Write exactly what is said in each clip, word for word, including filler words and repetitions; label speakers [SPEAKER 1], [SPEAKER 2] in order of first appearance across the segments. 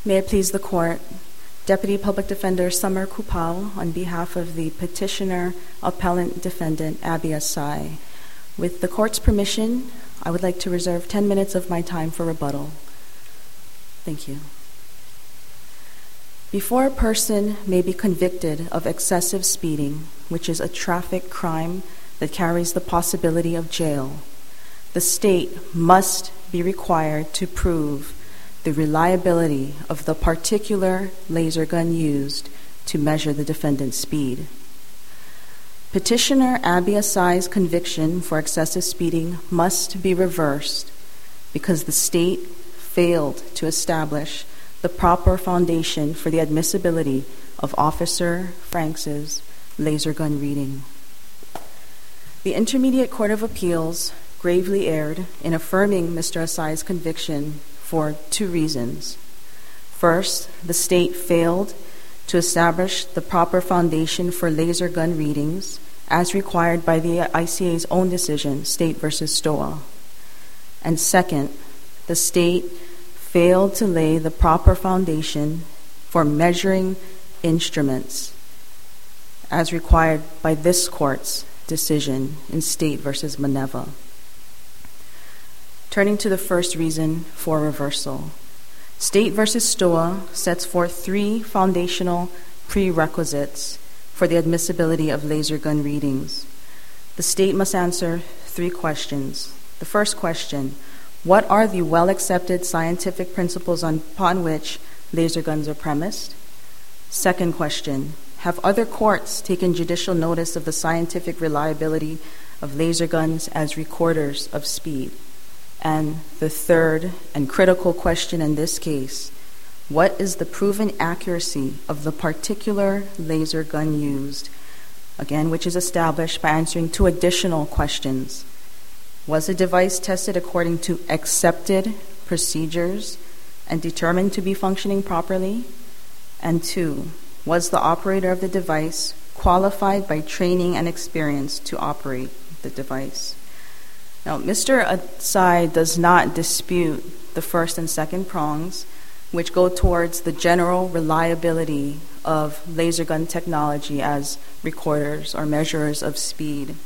[SPEAKER 1] May it please the Court, Deputy Public Defender Summer Kupal on behalf of the petitioner appellant defendant Abby Asai. With the Court's permission, I would like to reserve ten minutes of my time for rebuttal. Thank you. Before a person may be convicted of excessive speeding, which is a traffic crime that carries the possibility of jail, the state must be required to prove the reliability of the particular laser gun used to measure the defendant's speed. Petitioner Abby Asai's conviction for excessive speeding must be reversed because the state failed to establish the proper foundation for the admissibility of Officer Franks' laser gun reading. The Intermediate Court of Appeals gravely erred in affirming Mister Asai's conviction for two reasons. First, the state failed to establish the proper foundation for laser gun readings as required by the I C A's own decision, State versus Stoa. And second, the state failed to lay the proper foundation for measuring instruments as required by this Court's decision in State versus Maneva. Turning to the first reason for reversal, State versus Stoa sets forth three foundational prerequisites for the admissibility of laser gun readings. The state must answer three questions. The first question, what are the well-accepted scientific principles upon which laser guns are premised? Second question, have other courts taken judicial notice of the scientific reliability of laser guns as recorders of speed? And the third and critical question in this case, what is the proven accuracy of the particular laser gun used? Again, which is established by answering two additional questions. Was the device tested according to accepted procedures and determined to be functioning properly? And two, was the operator of the device qualified by training and experience to operate the device? Now, Mister Asai does not dispute the first and second prongs, which go towards the general reliability of laser gun technology as recorders or measurers of speed.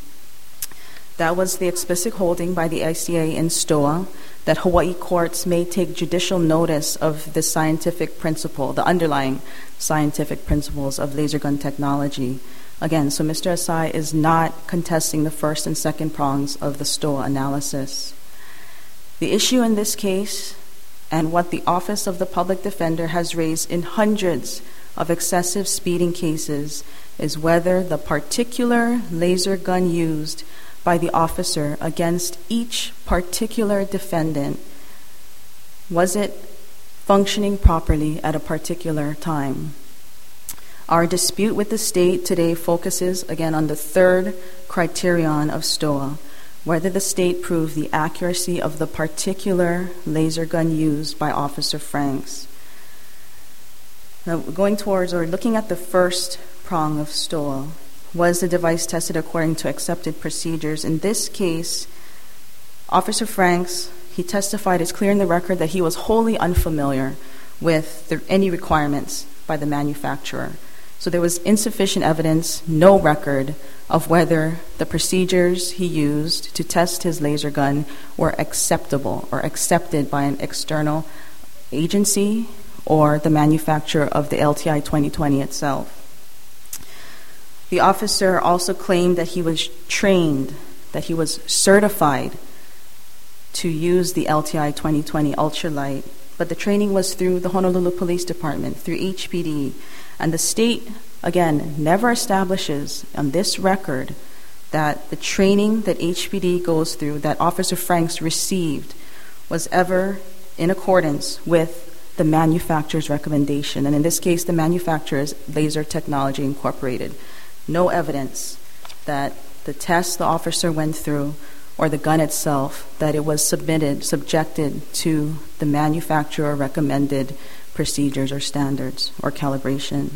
[SPEAKER 1] That was the explicit holding by the I C A in Stoa, that Hawaii courts may take judicial notice of the scientific principle, the underlying scientific principles of laser gun technology. Again, so Mister Asai is not contesting the first and second prongs of the Stoa analysis. The issue in this case, and what the Office of the Public Defender has raised in hundreds of excessive speeding cases, is whether the particular laser gun used by the officer against each particular defendant, was it functioning properly at a particular time? Our dispute with the state today focuses again on the third criterion of Stoa, whether the state proved the accuracy of the particular laser gun used by Officer Franks. Now, going towards or looking at the first prong of Stoa, was the device tested according to accepted procedures? In this case, Officer Franks, he testified, it's clear in the record that he was wholly unfamiliar with the, any requirements by the manufacturer. So there was insufficient evidence, no record of whether the procedures he used to test his laser gun were acceptable or accepted by an external agency or the manufacturer of the L T I twenty twenty itself. The officer also claimed that he was trained, that he was certified to use the L T I twenty twenty ultralight, but the training was through the Honolulu Police Department, through H P D, and the state, again, never establishes on this record that the training that H P D goes through, that Officer Franks received, was ever in accordance with the manufacturer's recommendation. And in this case, the manufacturer is Laser Technology Incorporated. No evidence that the test the officer went through or the gun itself, that it was submitted, subjected to the manufacturer recommended procedures or standards or calibration.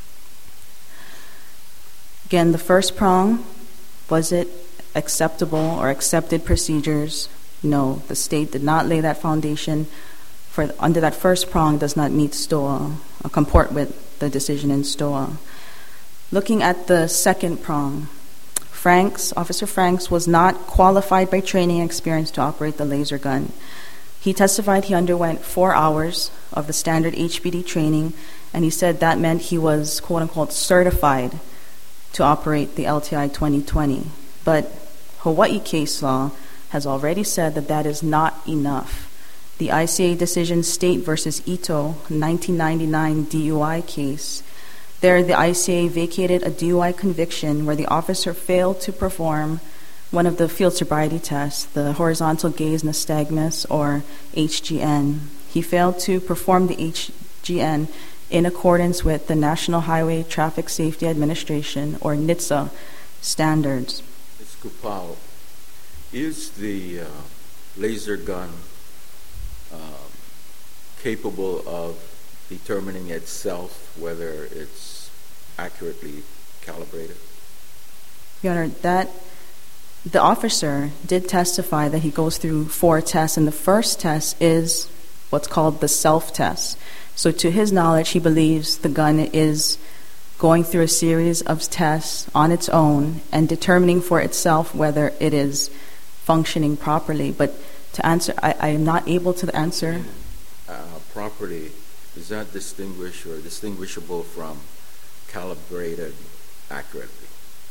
[SPEAKER 1] Again, the first prong, was it acceptable or accepted procedures? No, the state did not lay that foundation. for under that first prong does not meet STOA or comport with the decision in STOA. Looking at the second prong, Franks, Officer Franks was not qualified by training and experience to operate the laser gun. He testified he underwent four hours of the standard H B D training, and he said that meant he was, quote-unquote, certified to operate the L T I twenty twenty. But Hawaii case law has already said that that is not enough. The I C A decision, State versus Ito, nineteen ninety-nine D U I case, there the I C A vacated a D U I conviction where the officer failed to perform one of the field sobriety tests, the horizontal gaze nystagmus, or H G N. He failed to perform the H G N in accordance with the National Highway Traffic Safety Administration, or N H T S A, standards.
[SPEAKER 2] Miz Kupao, is the uh, laser gun um, capable of determining itself whether it's accurately calibrated?
[SPEAKER 1] Your Honor, that the officer did testify that he goes through four tests, and the first test is what's called the self-test. So to his knowledge, he believes the gun is going through a series of tests on its own and determining for itself whether it is functioning properly. But to answer, I, I am not able to answer.
[SPEAKER 2] Uh, properly, is that distinguished or distinguishable from calibrated accurately?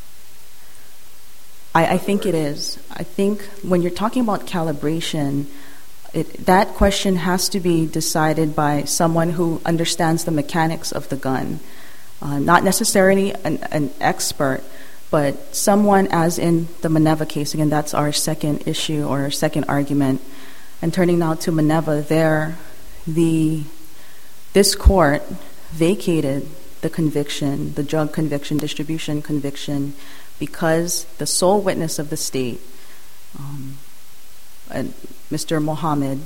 [SPEAKER 1] I, I think it is. I think when you're talking about calibration, it, that question has to be decided by someone who understands the mechanics of the gun. Uh, not necessarily an, an expert, but someone, as in the Maneva case. Again, that's our second issue or our second argument. And turning now to Maneva, there, the this court vacated the conviction, the drug conviction, distribution conviction, because the sole witness of the state, um, and Mister Mohammed,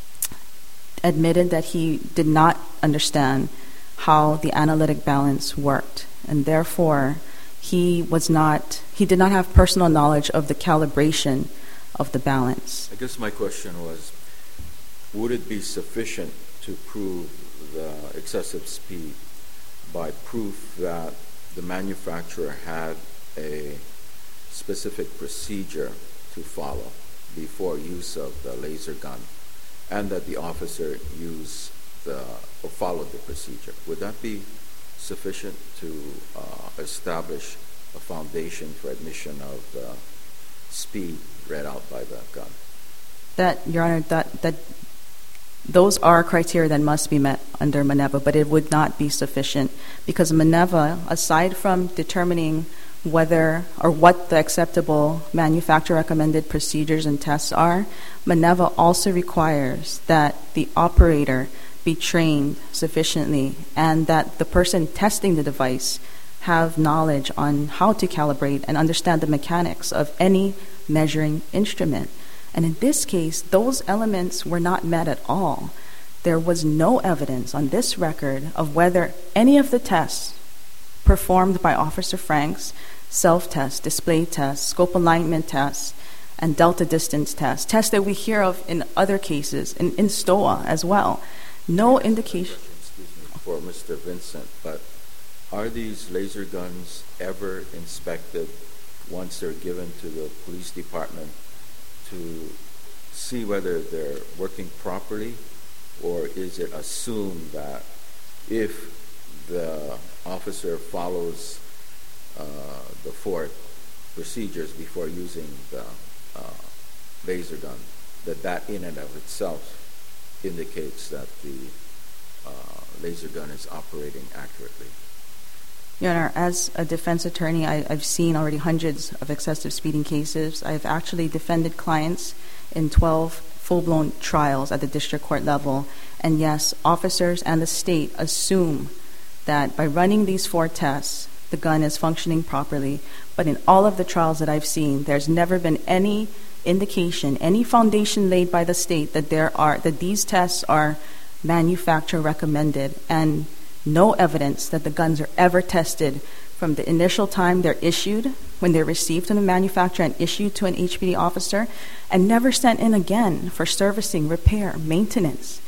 [SPEAKER 1] admitted that he did not understand how the analytic balance worked, and therefore he was not, he did not have personal knowledge of the calibration of the balance.
[SPEAKER 2] I guess my question was, would it be sufficient to prove the excessive speed by proof that the manufacturer had a specific procedure to follow before use of the laser gun, and that the officer used the or followed the procedure? Would that be sufficient to uh, establish a foundation for admission of the speed read out by the gun?
[SPEAKER 1] That, Your Honor, that that those are criteria that must be met under Maneva, but it would not be sufficient because Maneva, aside from determining whether or what the acceptable manufacturer recommended procedures and tests are, Maneva also requires that the operator be trained sufficiently and that the person testing the device have knowledge on how to calibrate and understand the mechanics of any measuring instrument. And in this case, those elements were not met at all. There was no evidence on this record of whether any of the tests performed by Officer Franks, self-test, display tests, scope alignment tests, and delta distance tests, tests that we hear of in other cases, in, in STOA as well. No indication.
[SPEAKER 2] Excuse me, for Mister Vincent, but are these laser guns ever inspected once they're given to the police department to see whether they're working properly, or is it assumed that if the officer follows uh, the four procedures before using the uh, laser gun, that that in and of itself indicates that the uh, laser gun is operating accurately?
[SPEAKER 1] Your Honor, as a defense attorney, I, I've seen already hundreds of excessive speeding cases. I've actually defended clients in twelve full-blown trials at the district court level. And yes, officers and the state assume that by running these four tests, the gun is functioning properly. But in all of the trials that I've seen, there's never been any indication, any foundation laid by the state that there are that these tests are manufacturer recommended, and no evidence that the guns are ever tested from the initial time they're issued, when they're received from the manufacturer and issued to an H P D officer, and never sent in again for servicing, repair, maintenance.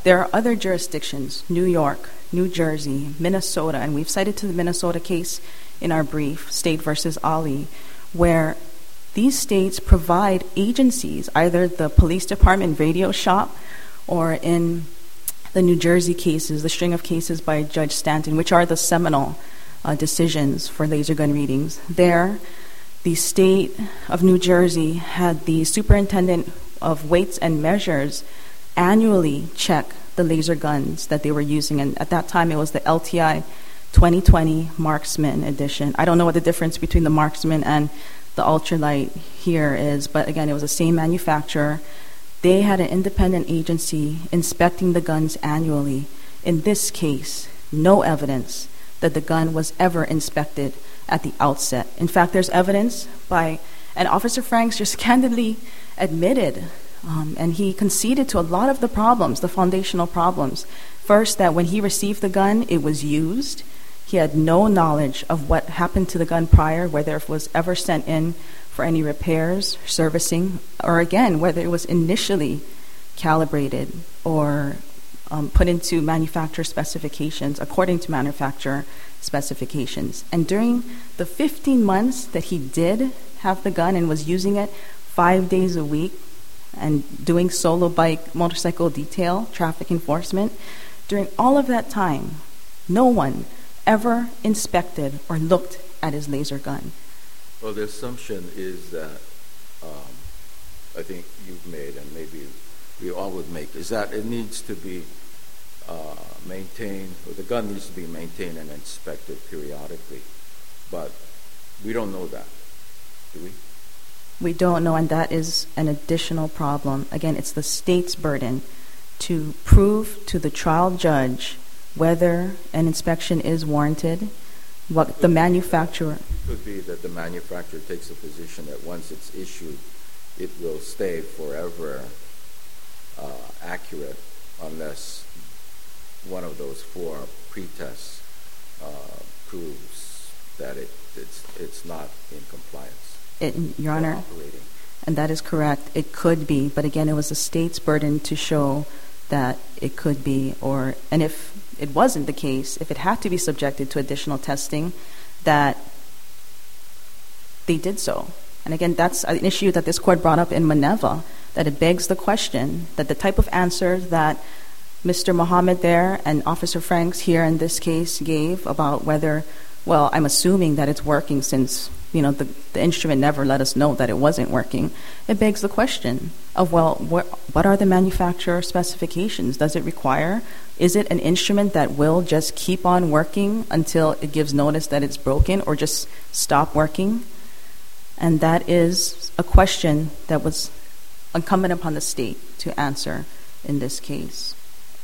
[SPEAKER 1] there are other jurisdictions, New York, New Jersey, Minnesota, and we've cited to the Minnesota case in our brief, State versus Ali, where these states provide agencies, either the police department radio shop or in the New Jersey cases, the string of cases by Judge Stanton, which are the seminal uh, decisions for laser gun readings. There, the state of New Jersey had the superintendent of weights and measures annually check the laser guns that they were using. And at that time, it was the L T I twenty twenty Marksman edition. I don't know what the difference between the Marksman and the ultralight here is, but again, it was the same manufacturer. They had an independent agency inspecting the guns annually. In this case, no evidence that the gun was ever inspected at the outset. In fact, there's evidence by, and Officer Franks just candidly admitted, um, and he conceded to a lot of the problems, the foundational problems. First, that when he received the gun, it was used. He had no knowledge of what happened to the gun prior, whether it was ever sent in for any repairs, servicing, or again, whether it was initially calibrated or um, put into manufacturer specifications according to manufacturer specifications. And during the fifteen months that he did have the gun and was using it five days a week and doing solo bike, motorcycle detail, traffic enforcement, during all of that time, no one ever inspected or looked at his laser gun.
[SPEAKER 2] Well, the assumption is that um, I think you've made, and maybe we all would make, is that it needs to be uh, maintained, or the gun needs to be maintained and inspected periodically. But we don't know that, do we?
[SPEAKER 1] We don't know, and that is an additional problem. Again, it's the state's burden to prove to the trial judge whether an inspection is warranted, what the manufacturer...
[SPEAKER 2] It could be that the manufacturer takes a position that once it's issued, it will stay forever uh, accurate unless one of those four pre-tests uh, proves that it, it's, it's not in compliance.
[SPEAKER 1] It, Your Honor,
[SPEAKER 2] operating.
[SPEAKER 1] And that is correct. It could be, but again, it was the state's burden to show that it could be, or and if it wasn't the case, if it had to be subjected to additional testing, that they did so. And again, that's an issue that this court brought up in Maneva, that it begs the question that the type of answer that Mister Muhammad there and Officer Franks here in this case gave about whether, well, I'm assuming that it's working since, you know, the, the instrument never let us know that it wasn't working. It begs the question of, well, what, what are the manufacturer specifications? Does it require, is it an instrument that will just keep on working until it gives notice that it's broken or just stop working? And that is a question that was incumbent upon the state to answer in this case.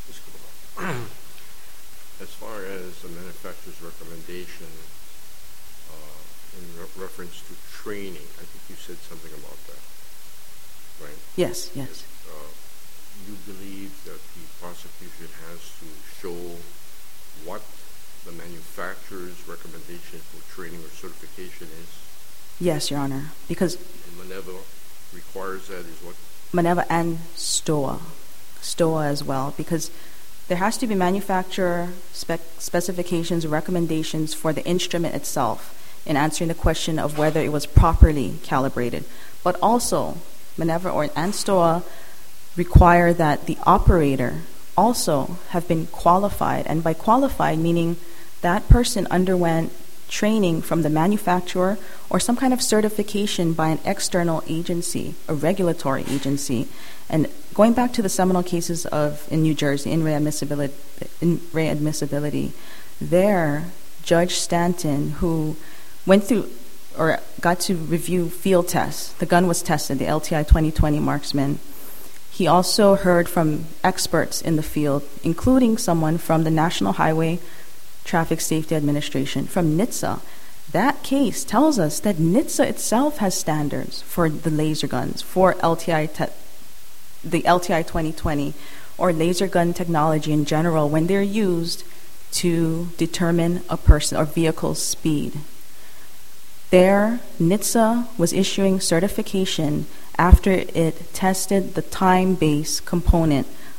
[SPEAKER 3] As far as the manufacturer's recommendation uh, in re- reference to training, I think you said something about that, right?
[SPEAKER 1] Yes, yes.
[SPEAKER 3] Uh, you believe that the prosecution has to show what the manufacturer's recommendation for training or certification is?
[SPEAKER 1] Yes, Your Honor, because
[SPEAKER 3] And Maneva requires that is what?
[SPEAKER 1] Maneva and STOA, STOA as well, because there has to be manufacturer spec- specifications, recommendations for the instrument itself in answering the question of whether it was properly calibrated. But also, Maneva or and STOA require that the operator also have been qualified, and by qualified meaning that person underwent training from the manufacturer or some kind of certification by an external agency, a regulatory agency. And going back to the seminal cases of in New Jersey, in readmissibility, in readmissibility, there, Judge Stanton, who went through or got to review field tests, the gun was tested, the L T I twenty twenty Marksman. He also heard from experts in the field, including someone from the National Highway Traffic Safety Administration, from NHTSA. That case tells us that NHTSA itself has standards for the laser guns, for L T I te- the L T I twenty twenty, or laser gun technology in general, when they're used to determine a person or vehicle's speed. There, NHTSA was issuing certification after it tested the time-based component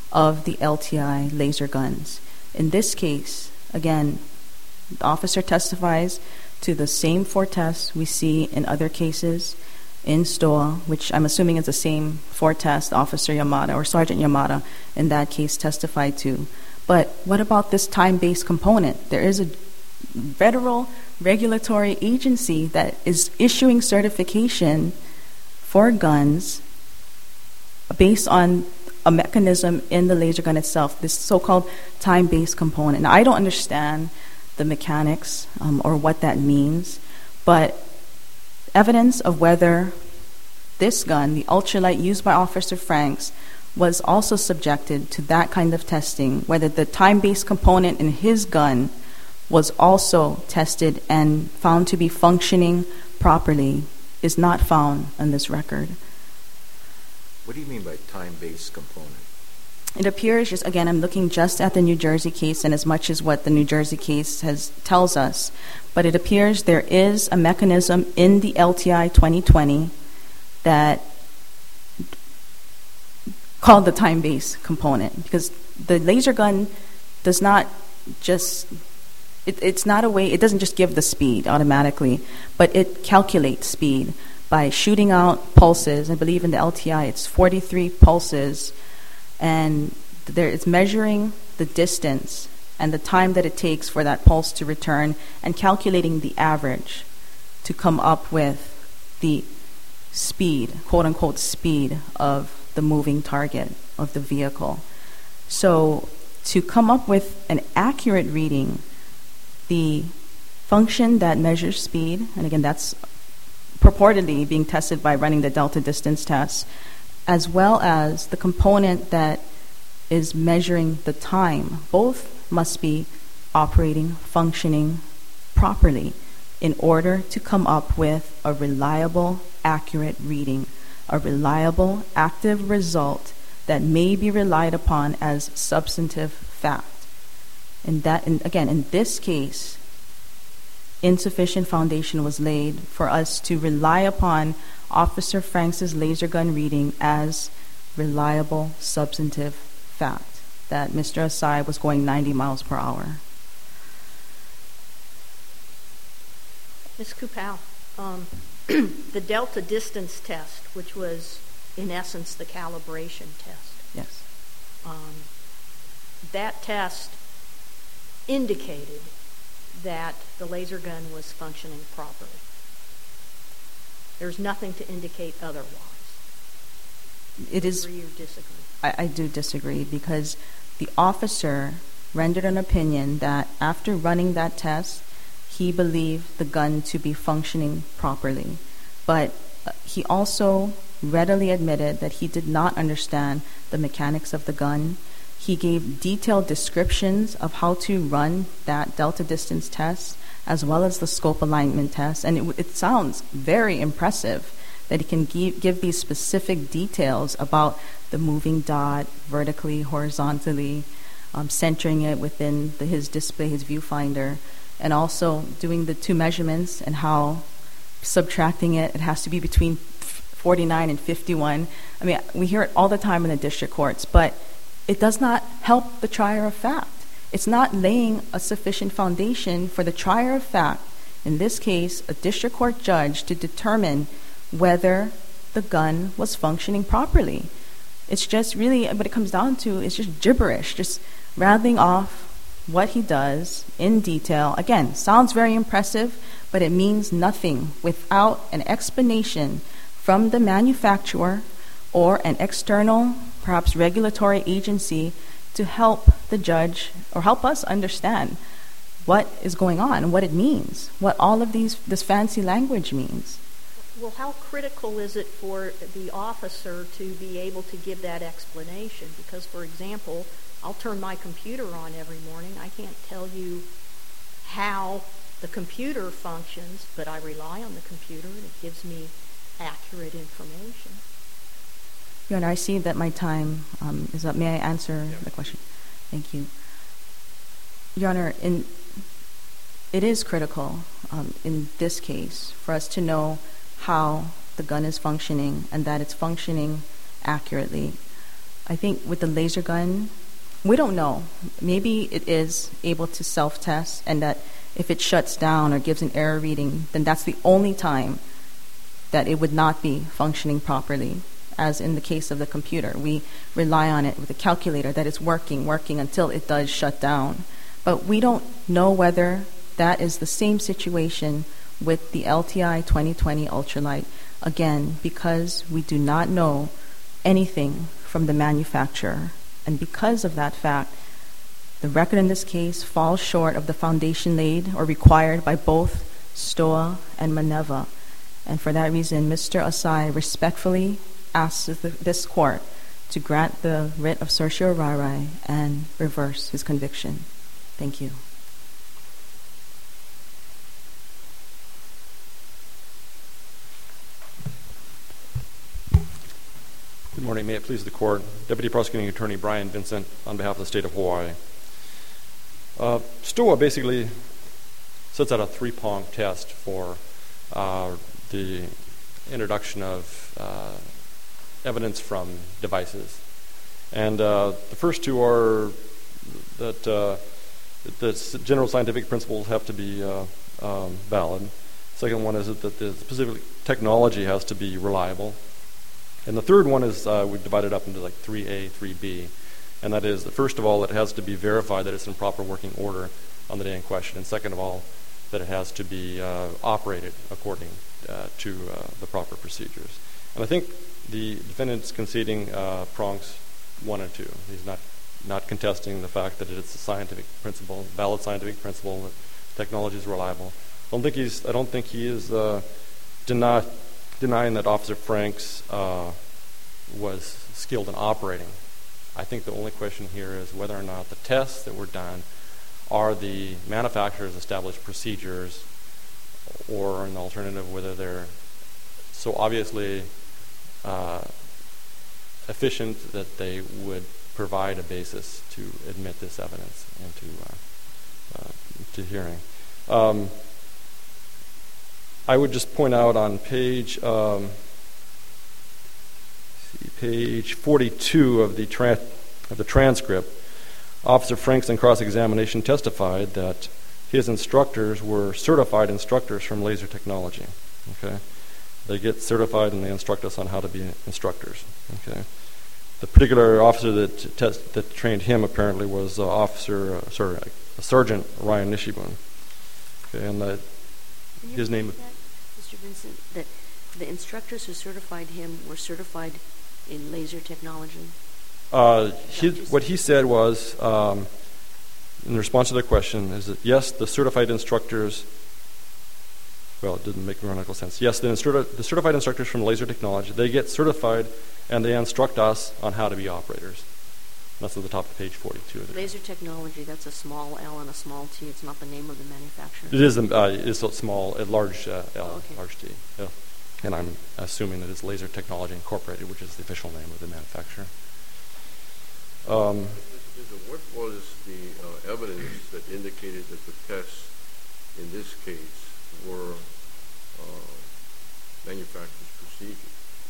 [SPEAKER 1] of the L T I laser guns. In this case, again, the officer testifies to the same four tests we see in other cases in S T O A, which I'm assuming is the same four tests Officer Yamada or Sergeant Yamada in that case testified to. But what about this time-based component? There is a federal regulatory agency that is issuing certification for guns based on a mechanism in the laser gun itself, this so-called time-based component. Now, I don't understand the mechanics um, or what that means, but evidence of whether this gun, the ultralight used by Officer Franks, was also subjected to that kind of testing, whether the time-based component in his gun was also tested and found to be functioning properly, is not found on this record.
[SPEAKER 2] What do you mean by time-based component?
[SPEAKER 1] It appears, just again, I'm looking just at the New Jersey case and as much as what the New Jersey case has tells us, but it appears there is a mechanism in the L T I twenty twenty that called the time-based component, because the laser gun does not just, it, it's not a way, it doesn't just give the speed automatically, but it calculates speed by shooting out pulses. I believe in the L T I it's forty-three pulses, and there it's measuring the distance and the time that it takes for that pulse to return and calculating the average to come up with the speed, quote-unquote speed of the moving target of the vehicle. So to come up with an accurate reading, the function that measures speed, and again that's purportedly being tested by running the delta distance test, as well as the component that is measuring the time, both must be operating, functioning properly in order to come up with a reliable, accurate reading, a reliable, active result that may be relied upon as substantive fact. And that, and again, in this case, insufficient foundation was laid for us to rely upon Officer Franks' laser gun reading as reliable, substantive fact that Mister Asai was going ninety miles per hour.
[SPEAKER 4] Miz Kupal, um, the delta distance test, which was in essence the calibration test.
[SPEAKER 1] Yes.
[SPEAKER 4] Um, that test indicated that the laser gun was functioning properly. There's nothing to indicate otherwise.
[SPEAKER 1] It is.
[SPEAKER 4] Agree or disagree?
[SPEAKER 1] I, I do disagree, because the officer rendered an opinion that after running that test, he believed the gun to be functioning properly. But uh, he also readily admitted that he did not understand the mechanics of the gun. He gave detailed descriptions of how to run that delta distance test, as well as the scope alignment test. And it, it sounds very impressive that he can give, give these specific details about the moving dot vertically, horizontally, um, centering it within the, his display, his viewfinder, and also doing the two measurements and how subtracting it, it has to be between forty-nine and fifty-one. I mean, we hear it all the time in the district courts, but it does not help the trier of fact. It's not laying a sufficient foundation for the trier of fact, in this case, a district court judge, to determine whether the gun was functioning properly. It's just really, what it comes down to is just gibberish, just rattling off what he does in detail. Again, sounds very impressive, but it means nothing without an explanation from the manufacturer or an external, perhaps regulatory agency, to help the judge or help us understand what is going on and what it means, what all of these this fancy language means.
[SPEAKER 4] Well, how critical is it for the officer to be able to give that explanation? Because, for example, I'll turn my computer on every morning. I can't tell you how the computer functions, but I rely on the computer and it gives me accurate information.
[SPEAKER 1] Your Honor, I see that my time um, is up. May I answer
[SPEAKER 3] yeah.
[SPEAKER 1] the question? Thank you. Your Honor, in, it is critical um, in this case for us to know how the gun is functioning and that it's functioning accurately. I think with the laser gun, we don't know. Maybe it is able to self-test, and that if it shuts down or gives an error reading, then that's the only time that it would not be functioning properly. As in the case of the computer, we rely on it with a calculator that it's working, working until it does shut down. But we don't know whether that is the same situation with the L T I twenty twenty Ultralight, again, because we do not know anything from the manufacturer. And because of that fact, the record in this case falls short of the foundation laid or required by both STOA and Maneva. And for that reason, Mister Asai respectfully asks the, this court to grant the writ of certiorari and reverse his conviction. Thank you.
[SPEAKER 5] Good morning. May it please the court. Deputy Prosecuting Attorney Brian Vincent on behalf of the state of Hawaii. Uh, STOA basically sets out a three-pronged test for uh, the introduction of uh, evidence from devices. And uh, the first two are that uh, the general scientific principles have to be uh, um, valid. Second one is that the specific technology has to be reliable. And the third one is uh, we've divided up into like three A, three B. And that is that first of all, it has to be verified that it's in proper working order on the day in question. And second of all, that it has to be uh, operated according uh, to uh, the proper procedures. And I think the defendant's conceding uh, prongs one and two. He's not not contesting the fact that it's a scientific principle, valid scientific principle, that technology is reliable. I don't think he's. I don't think he is uh, deny, denying that Officer Franks uh, was skilled in operating. I think the only question here is whether or not the tests that were done are the manufacturer's established procedures, or an alternative, whether they're so obviously uh, efficient that they would provide a basis to admit this evidence into uh, uh, to hearing. Um, I would just point out on page um, see, page forty-two of the tra- of the transcript, Officer Franks in cross-examination testified that his instructors were certified instructors from Laser Technology. Okay, they get certified and they instruct us on how to be instructors. Okay. The particular officer that test, that trained him apparently was uh, Officer, uh, sorry, uh, Sergeant Ryan Nishibun. Okay, and uh, his name.
[SPEAKER 6] That, Mister Vincent, that the instructors who certified him were certified in laser technology.
[SPEAKER 5] Uh, he, what he said was, um, in response to their question, is that yes, the certified instructors. Well, it didn't make grammatical sense. Yes, the, instru- the certified instructors from Laser Technology, they get certified and they instruct us on how to be operators. That's at the top of page forty-two. Of the
[SPEAKER 6] Laser Technology, that's a small L and a small T. It's not the name of the manufacturer.
[SPEAKER 5] It is a, uh, it's a small, a large uh, L,
[SPEAKER 6] oh, okay.
[SPEAKER 5] large T. Yeah. And I'm assuming that it's Laser Technology Incorporated, which is the official name of the manufacturer. Um,
[SPEAKER 3] what was the uh, evidence that indicated that the tests in this case were uh, manufacturer's procedures?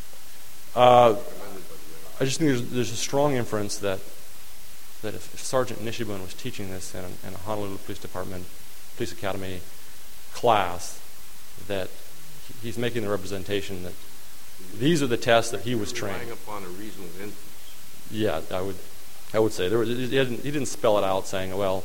[SPEAKER 5] Uh, I just think there's, there's a strong inference that that if, if Sergeant Nishibun was teaching this in a, in a Honolulu Police Department, Police Academy class, that he, he's making the representation that these are the tests that he was trained.
[SPEAKER 3] Relying upon a reasonable inference.
[SPEAKER 5] Yeah, I would, I would say there was. He didn't, he didn't spell it out, saying, "Well,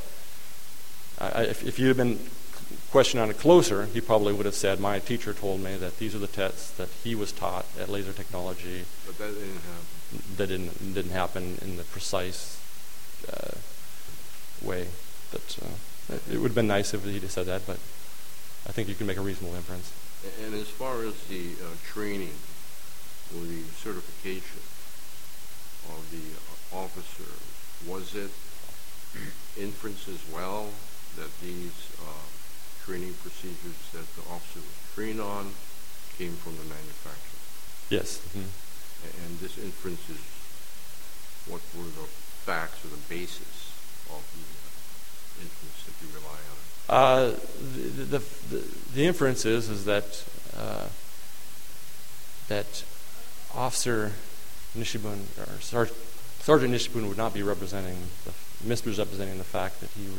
[SPEAKER 5] I, if, if you'd have been questioning on it closer, he probably would have said, my teacher told me that these are the tests that he was taught at Laser Technology."
[SPEAKER 3] But that didn't happen.
[SPEAKER 5] That didn't didn't happen in the precise uh, way. That uh, it would have been nice if he'd have said that, but I think you can make a reasonable inference.
[SPEAKER 3] And as far as the uh, training or the certification of the officer, was it inference as well that these uh, training procedures that the officer was trained on came from the manufacturer?
[SPEAKER 5] Yes. Mm-hmm.
[SPEAKER 3] And this inference is what were the facts or the basis of the uh, inference that you rely on?
[SPEAKER 5] Uh, the, the, the, the inference is, is that uh, that Officer Nishibun, or Sergeant, Sergeant Nishibun would not be representing, the, misrepresenting the fact that he would,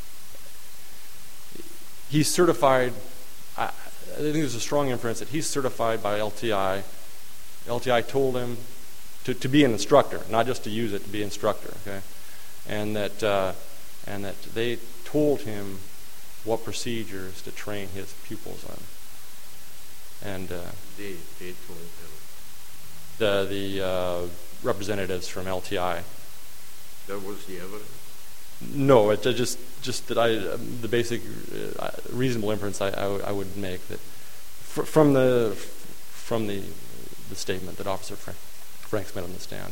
[SPEAKER 5] he's certified. I, I think there's a strong inference that he's certified by L T I. L T I told him to, to be an instructor, not just to use it, to be instructor, okay? And that uh, and that they told him what procedures to train his pupils on. And uh,
[SPEAKER 3] They, they told him.
[SPEAKER 5] the the uh, representatives from L T I.
[SPEAKER 3] That was the evidence?
[SPEAKER 5] No, it uh, just just that I um, the basic uh, reasonable inference I, I, w- I would make that fr- from the from the the statement that Officer Frank, Franks made on the stand.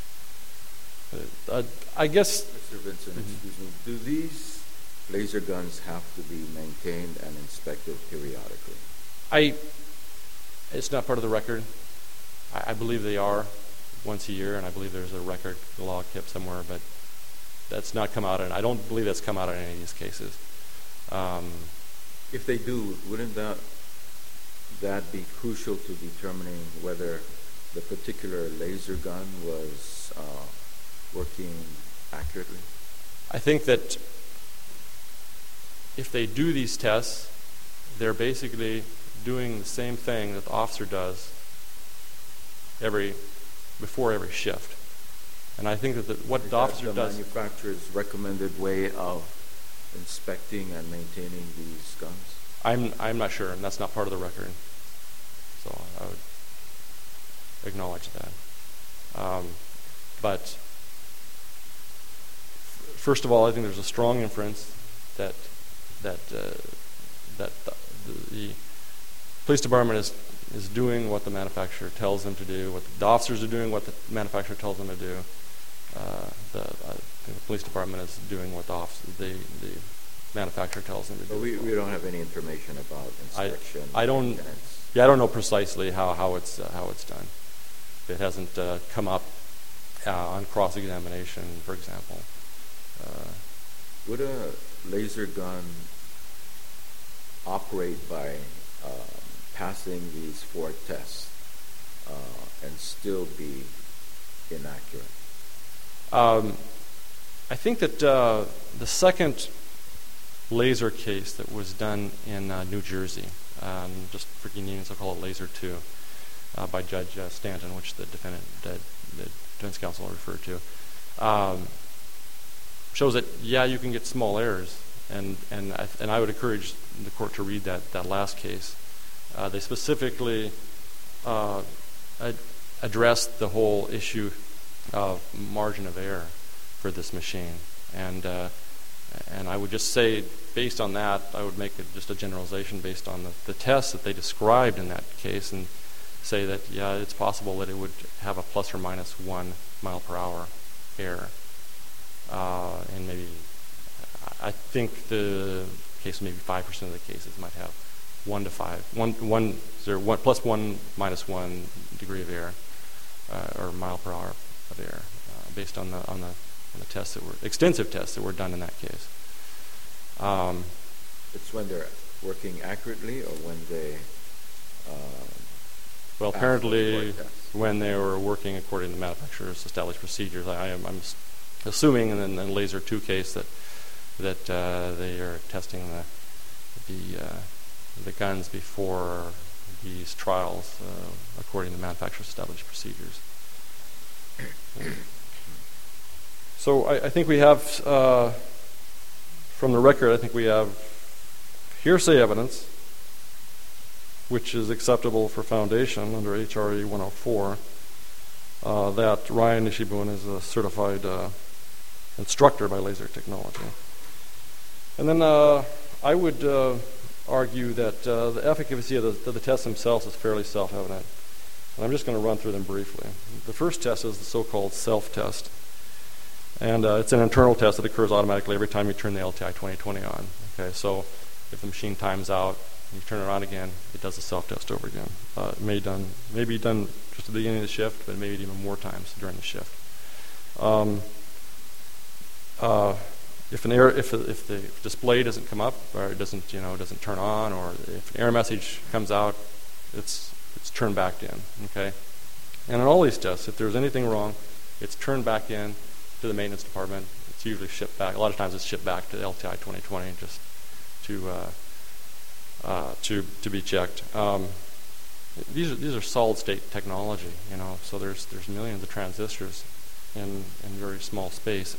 [SPEAKER 5] Uh, I guess.
[SPEAKER 2] Mister Vincent,
[SPEAKER 5] Mm-hmm.
[SPEAKER 2] excuse me. Do these laser guns have to be maintained and inspected periodically?
[SPEAKER 5] I. It's not part of the record. I, I believe they are once a year, and I believe there's a record log kept somewhere, but that's not come out, and I don't believe that's come out in any of these cases. Um,
[SPEAKER 2] If they do, wouldn't that that be crucial to determining whether the particular laser gun was uh, working accurately?
[SPEAKER 5] I think that if they do these tests, they're basically doing the same thing that the officer does every before every shift. And I think that the, what
[SPEAKER 2] Is
[SPEAKER 5] the
[SPEAKER 2] that
[SPEAKER 5] officer
[SPEAKER 2] the
[SPEAKER 5] does.
[SPEAKER 2] manufacturer's recommended way of inspecting and maintaining these guns?
[SPEAKER 5] I'm I'm not sure, and that's not part of the record. So I would acknowledge that. Um, but f- first of all, I think there's a strong inference that that uh, that the, the police department is is doing what the manufacturer tells them to do. What the officers are doing what the manufacturer tells them to do. Uh, the, uh, the police department is doing what the officer, the the manufacturer tells them to do.
[SPEAKER 2] But we, we don't have any information about inspection.
[SPEAKER 5] I don't.
[SPEAKER 2] maintenance.
[SPEAKER 5] Yeah, I don't know precisely how how it's uh, how it's done. It hasn't uh, come up uh, on cross-examination, for example. Uh,
[SPEAKER 2] Would a laser gun operate by um, passing these four tests uh, and still be inaccurate?
[SPEAKER 5] um, I think that uh, the second laser case that was done in uh, New Jersey, um, just for convenience, I'll call it Laser two, uh, by Judge uh, Stanton, which the defendant, the, the defense counsel referred to, um, shows that yeah, you can get small errors, and and I, and I would encourage the court to read that that last case. Uh, they specifically uh, ad- addressed the whole issue of margin of error for this machine, and uh, and I would just say, based on that, I would make it just a generalization based on the, the tests that they described in that case, and say that yeah, it's possible that it would have a plus or minus one mile per hour error, uh, and maybe I think the case maybe five percent of the cases might have one to five, one one zero one plus one minus one degree of error, uh, or mile per hour of error, uh, based on the on the on the tests that were extensive tests that were done in that case. Um,
[SPEAKER 2] It's when they're working accurately or when they uh,
[SPEAKER 5] well,
[SPEAKER 2] pass
[SPEAKER 5] apparently,
[SPEAKER 2] the four tests?
[SPEAKER 5] when they were working according to the manufacturer's established procedures, I am I'm assuming in the Laser two case that that uh, they are testing the the uh, the guns before these trials uh, according to manufacturer's established procedures. So I, I think we have, uh, from the record, I think we have hearsay evidence, which is acceptable for foundation under H R E one oh four, uh, that Ryan Nishibun is a certified uh, instructor by Laser Technology. And then uh, I would uh, argue that uh, the efficacy of the, of the tests themselves is fairly self-evident. And I'm just going to run through them briefly. The first test is the so-called self-test. And uh, it's an internal test that occurs automatically every time you turn the L T I twenty twenty on. Okay, so if the machine times out, you turn it on again, it does the self-test over again. Uh, it may done, may be done just at the beginning of the shift, but maybe even more times during the shift. Um, uh, if an error, if if the display doesn't come up, or it doesn't, you know, doesn't turn on, or if an error message comes out, it's it's turned back in. Okay, and in all these tests, if there's anything wrong, It's turned back in to the maintenance department. It's usually shipped back. A lot of times it's shipped back to L T I twenty twenty just to uh, uh, to to be checked. Um, these are these are solid state technology, you know. So there's there's millions of transistors in in very small space.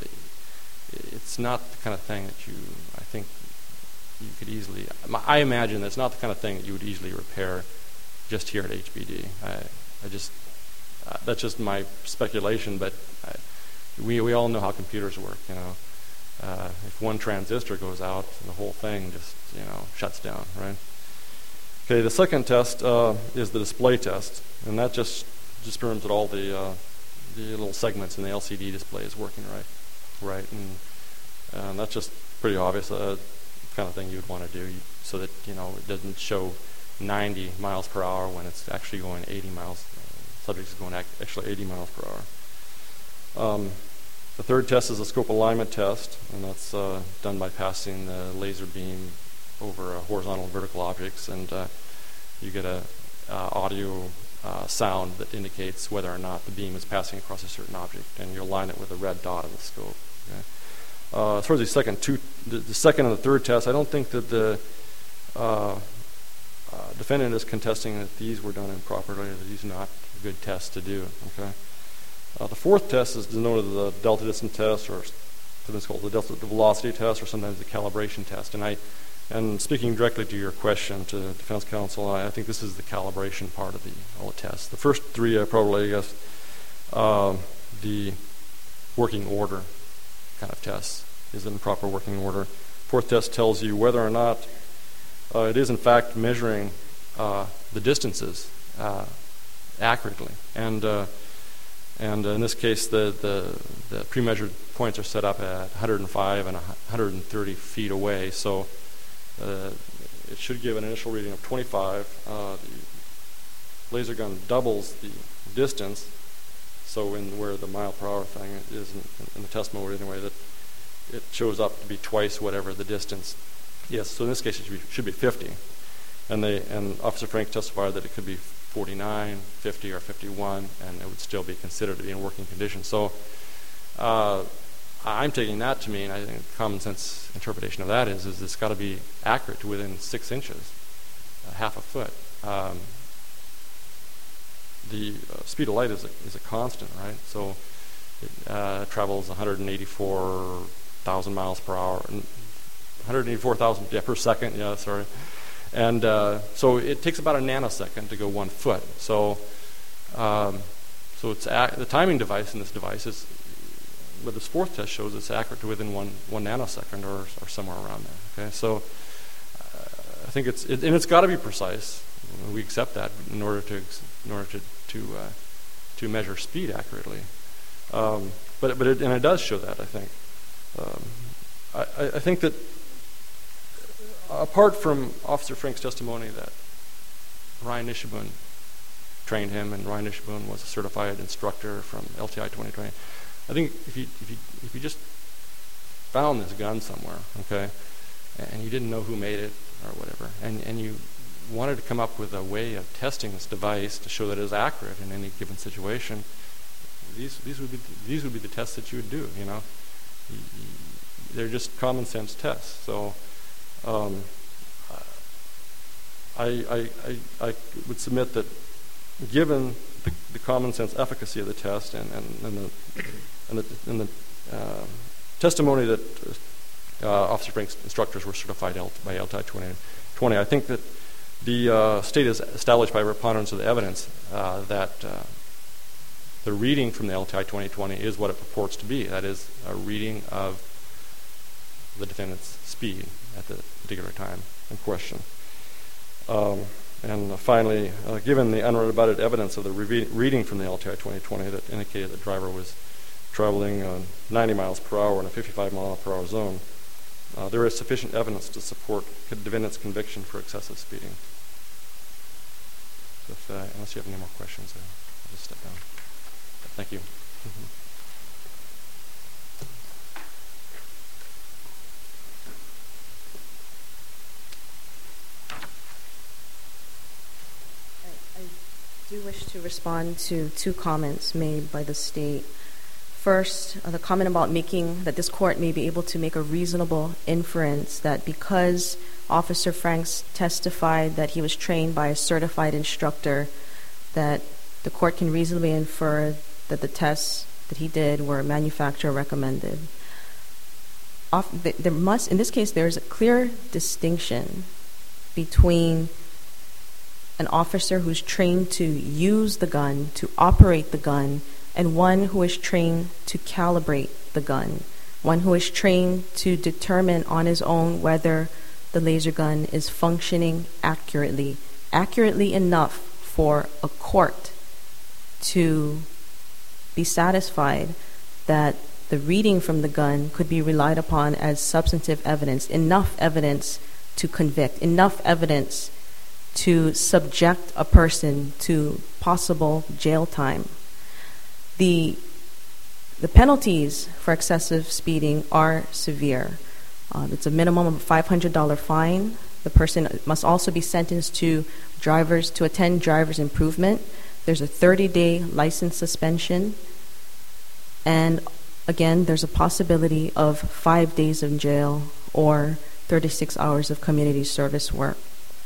[SPEAKER 5] It's not the kind of thing that you I think you could easily. I imagine that it's not the kind of thing that you would easily repair just here at H B D. I I just uh, that's just my speculation, but. I, We we all know how computers work, you know. Uh, if one transistor goes out, the whole thing just, you know, shuts down, right? Okay, the second test uh, is the display test, and that just just confirms that all the uh, the little segments in the L C D display is working right, right, and, uh, and that's just pretty obvious, uh, kind of thing you would want to do, you, so that you know it doesn't show ninety miles per hour when it's actually going eighty miles. Uh, subject is going ac- actually eighty miles per hour. Um, the third test is a scope alignment test, and that's uh, done by passing the laser beam over uh, horizontal and vertical objects, and uh, you get a uh, audio uh, sound that indicates whether or not the beam is passing across a certain object, and you align it with a red dot in the scope. Okay? Uh, as far as the second two, the, the second and the third test, I don't think that the uh, uh, defendant is contesting that these were done improperly, or that these are not good tests to do. Okay. Uh, the fourth test is denoted as the delta distance test, or sometimes called the delta velocity test, or sometimes the calibration test. And I, and speaking directly to your question to defense counsel, I, I think this is the calibration part of the all the tests. The first three are probably, I guess, uh, the working order kind of tests. Is it in proper working order? Fourth test tells you whether or not uh, it is in fact measuring uh, the distances uh, accurately, and. Uh, And uh, in this case, the, the, the pre-measured points are set up at one hundred five and one hundred thirty feet away. So uh, it should give an initial reading of twenty-five. Uh, the laser gun doubles the distance. So in where the mile per hour thing is in, in the test mode, anyway, that it shows up to be twice whatever the distance. Yes. So in this case, it should be, should be fifty. And they and Officer Frank testified that it could be forty-nine, fifty, or fifty-one, and it would still be considered to be in working condition. So uh, I'm taking that to mean, I think common sense interpretation of that is, is it's got to be accurate to within six inches, uh, half a foot. Um, the uh, speed of light is a, is a constant, right? So it uh, travels one hundred eighty-four thousand miles per hour, one hundred eighty-four thousand yeah, per second, yeah, sorry. And uh, so it takes about a nanosecond to go one foot. So, um, so it's ac- the timing device in this device is, but this fourth test shows it's accurate to within one one nanosecond or or somewhere around there. Okay, so uh, I think it's it, and it's got to be precise. We accept that in order to in order to to uh, to measure speed accurately. Um, but but it, and it does show that, I think. Um, I, I think that. Apart from Officer Frank's testimony that Ryan Nishabun trained him, and Ryan Nishabun was a certified instructor from L T I twenty twenty, I think if you if you if you just found this gun somewhere, okay, and you didn't know who made it or whatever, and and you wanted to come up with a way of testing this device to show that it is accurate in any given situation, these these would be these would be the tests that you would do. You know, they're just common sense tests. So. Um, I, I, I, I would submit that given the, the common sense efficacy of the test and, and, and the, and the, and the uh, testimony that uh, Officer Frank's instructors were certified by L T I twenty twenty, I think that the uh, state has established by preponderance of the evidence uh, that uh, the reading from the L T I twenty twenty is what it purports to be. That is a reading of the defendant's speed at the particular time in question. Um, and uh, finally, uh, given the unrebutted evidence of the re- reading from the L T I twenty twenty that indicated the driver was traveling uh, ninety miles per hour in a fifty-five mile per hour zone, uh, there is sufficient evidence to support the defendant's conviction for excessive speeding. So if, uh, unless you have any more questions, I'll just step down. Thank you. Mm-hmm.
[SPEAKER 1] I do wish to respond to two comments made by the state. First, uh, the comment about making that this court may be able to make a reasonable inference that because Officer Franks testified that he was trained by a certified instructor, that the court can reasonably infer that the tests that he did were manufacturer recommended. Off, there must, in this case, there is a clear distinction between an officer who's trained to use the gun, to operate the gun, and one who is trained to calibrate the gun, one who is trained to determine on his own whether the laser gun is functioning accurately, accurately enough for a court to be satisfied that the reading from the gun could be relied upon as substantive evidence, enough evidence to convict, enough evidence to subject a person to possible jail time. The, the penalties for excessive speeding are severe. Uh, it's a minimum of a five hundred dollars fine. The person must also be sentenced to drivers to attend driver's improvement. There's a thirty-day license suspension. And again, there's a possibility of five days in jail or thirty-six hours of community service work.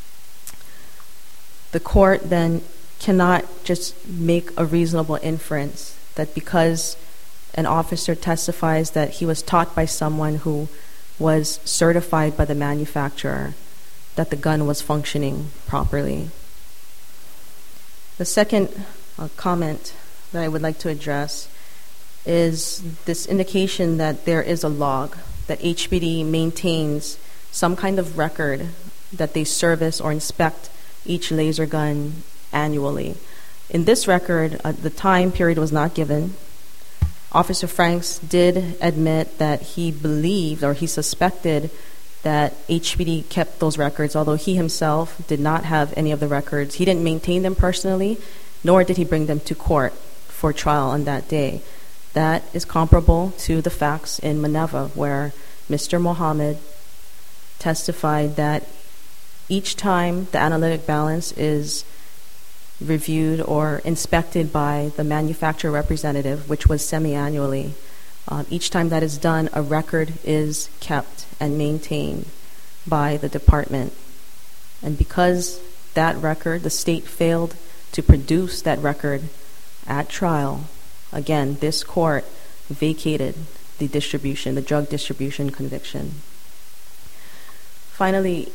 [SPEAKER 1] The court then cannot just make a reasonable inference that because an officer testifies that he was taught by someone who was certified by the manufacturer that the gun was functioning properly. The second uh, comment that I would like to address is this indication that there is a log, that H P D maintains some kind of record that they service or inspect each laser gun annually. In this record, uh, the time period was not given. Officer Franks did admit that he believed or he suspected that H P D kept those records, although he himself did not have any of the records. He didn't maintain them personally, nor did he bring them to court for trial on that day. That is comparable to the facts in Maneva, where Mister Mohammed testified that each time the analytic balance is reviewed or inspected by the manufacturer representative, which was semi-annually, uh, each time that is done, a record is kept and maintained by the department. And because that record, the state failed to produce that record at trial, again, this court vacated the distribution, the drug distribution conviction. Finally,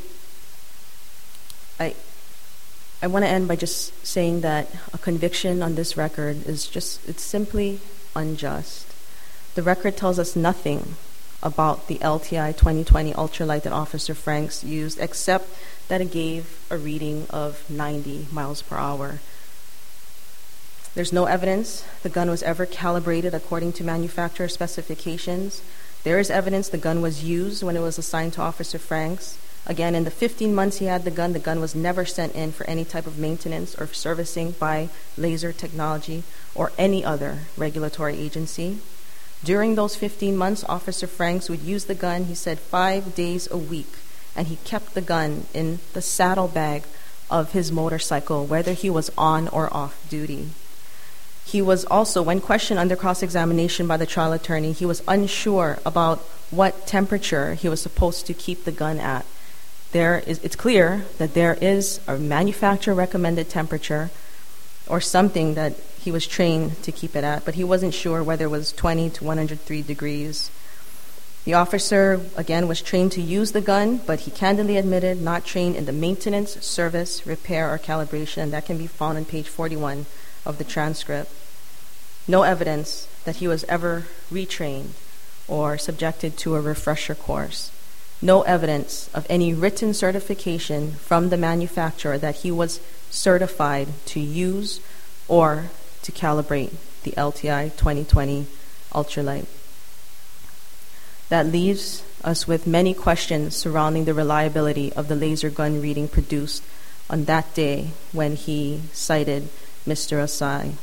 [SPEAKER 1] I I want to end by just saying that a conviction on this record is just, it's simply unjust. The record tells us nothing about the L T I twenty twenty ultralight that Officer Franks used, except that it gave a reading of ninety miles per hour. There's no evidence the gun was ever calibrated according to manufacturer specifications. There is evidence the gun was used when it was assigned to Officer Franks. Again, in the fifteen months he had the gun, the gun was never sent in for any type of maintenance or servicing by Laser Technology or any other regulatory agency. During those fifteen months, Officer Franks would use the gun, he said, five days a week, and he kept the gun in the saddlebag of his motorcycle, whether he was on or off duty. He was also, when questioned under cross-examination by the trial attorney, he was unsure about what temperature he was supposed to keep the gun at. There is, it's clear that there is a manufacturer-recommended temperature or something that he was trained to keep it at, but he wasn't sure whether it was twenty to one hundred three degrees. The officer, again, was trained to use the gun, but he candidly admitted not trained in the maintenance, service, repair, or calibration. That can be found on page forty-one of the transcript. No evidence that he was ever retrained or subjected to a refresher course. No evidence of any written certification from the manufacturer that he was certified to use or to calibrate the L T I twenty twenty ultralight. That leaves us with many questions surrounding the reliability of the laser gun reading produced on that day when he cited Mister Asai.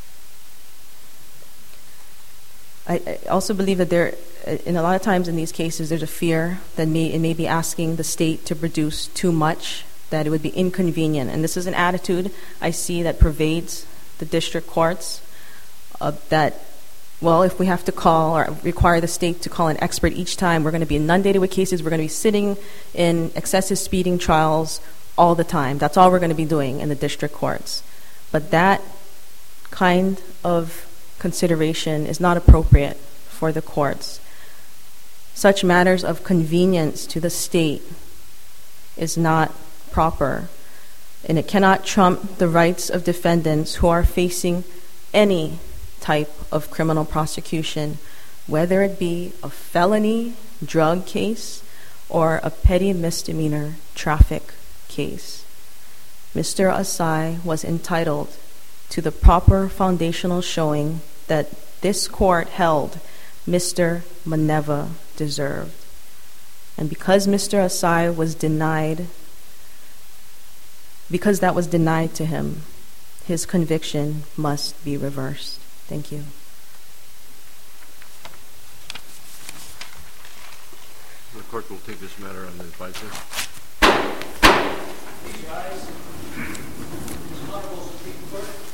[SPEAKER 1] I, I also believe that there, in a lot of times in these cases, there's a fear that may, it may be asking the state to produce too much, that it would be inconvenient. And this is an attitude I see that pervades the district courts, uh, that well, if we have to call or require the state to call an expert each time, we're going to be inundated with cases. We're going to be sitting in excessive speeding trials all the time. That's all we're going to be doing in the district courts. But that kind of consideration is not appropriate for the courts. Such matters of convenience to the state is not proper, and it cannot trump the rights of defendants who are facing any type of criminal prosecution, whether it be a felony drug case or a petty misdemeanor traffic case. Mister Asai was entitled to the proper foundational showing that this court held Mister Maneva deserved. And because Mister Asai was denied, because that was denied to him, his conviction must be reversed. Thank you.
[SPEAKER 3] The court will take this matter under advisement.
[SPEAKER 7] Please rise. This Honorable Supreme Court